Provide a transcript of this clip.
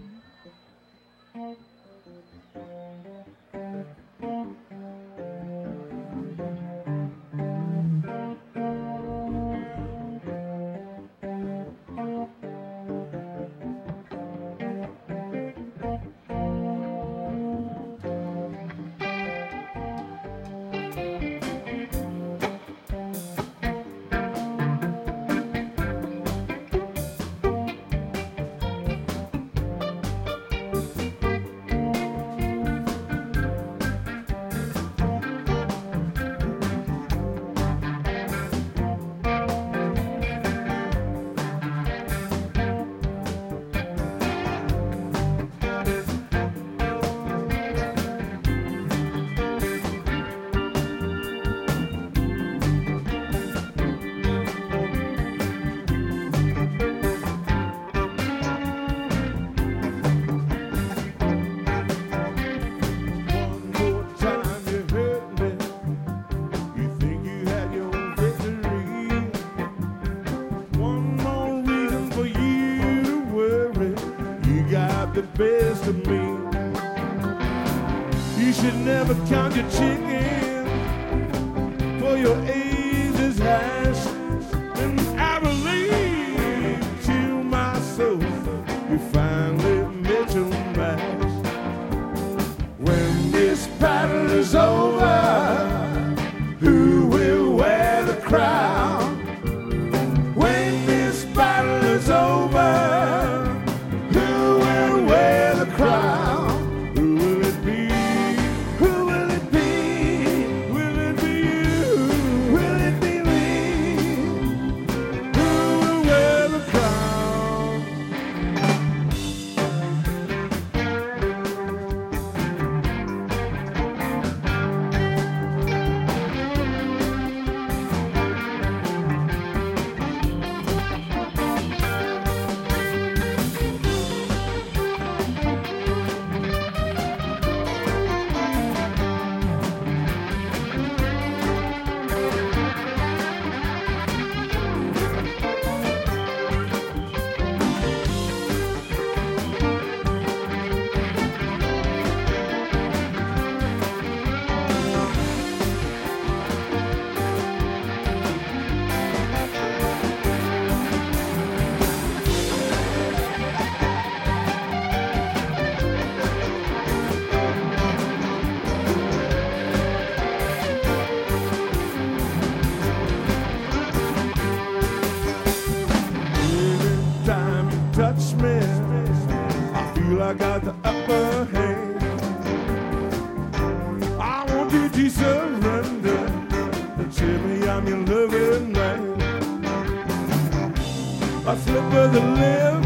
The best of me. You should never count your chickens, for your age is hash. And I believe to my soul, you finally met your match. When this battle is over, who will wear the crown? When this battle is over, touch me, I feel I got the upper hand. I want you to surrender and tell me I'm your loving man. A slip of the lip